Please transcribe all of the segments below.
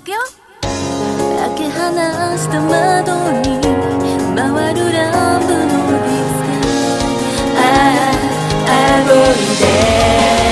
くよ。開け放した窓に回るランプのディスク、あごりで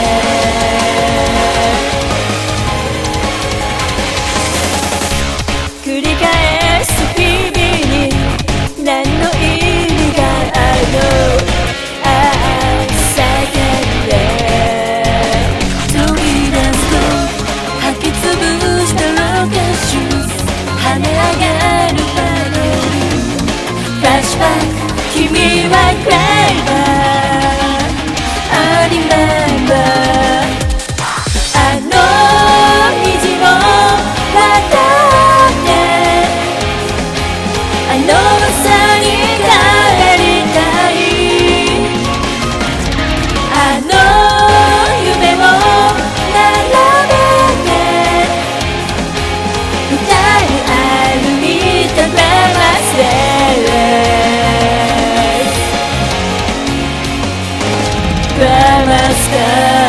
繰り返す日々に何の意味があるの。叫んで飛び出すと吐きつぶしたロケッシュ、跳ね上がるバレリー、フラッシュバック、君はクライバー、I remember あの虹を渡ってあの朝に帰りたい、あの夢を並べて歌い歩いたグラマスデイ、グラマスデイ